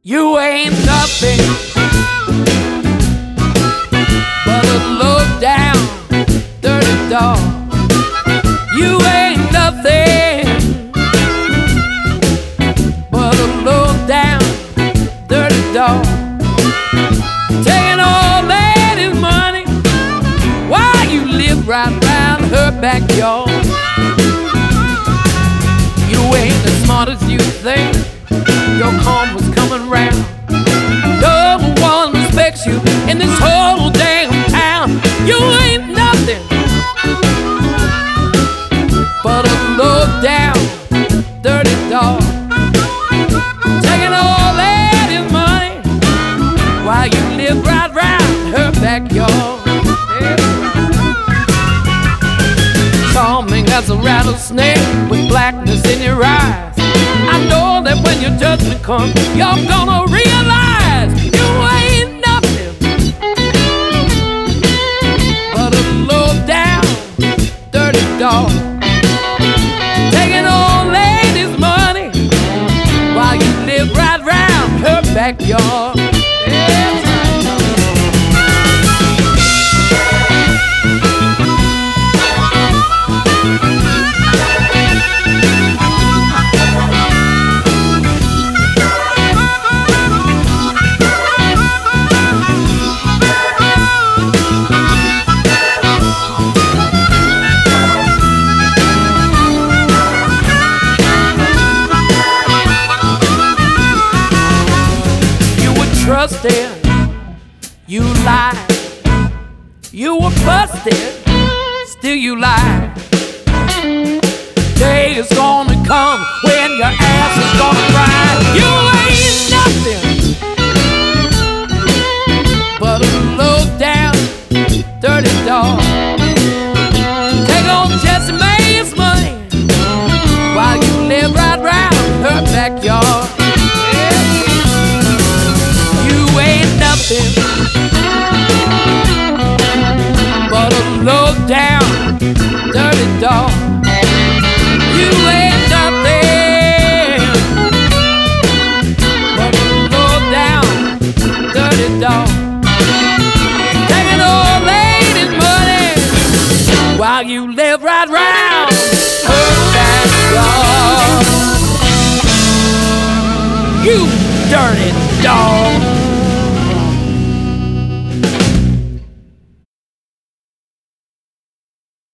You ain't nothing but a low down, dirty dog. You ain't nothing but a low down, dirty dog. Taking all lady's money while you live right round her backyard. You ain't as smart as you think. Your karma's coming round. No one respects you in this whole damn town. You ain't nothing but a low down, dirty dog. Taking all that his money while you live right round her backyard. Charming as a rattlesnake with blackness in your eyes. I know that when your judgment comes, you're gonna realize you ain't nothing but a low down, dirty dog. Taking all ladies' money while you live right round her backyard. Trusted, you lied. You were busted, still you lied. Day is gonna come when your ass is gonna cry. You ain't nothing but a low down, dirty dog. Take on Jessie Mae's money while you live right round her backyard. But a low down, dirty dog. You ain't nothing but a low down, dirty dog. Taking old ladies' money while you live right round her backyard. You dirty dog.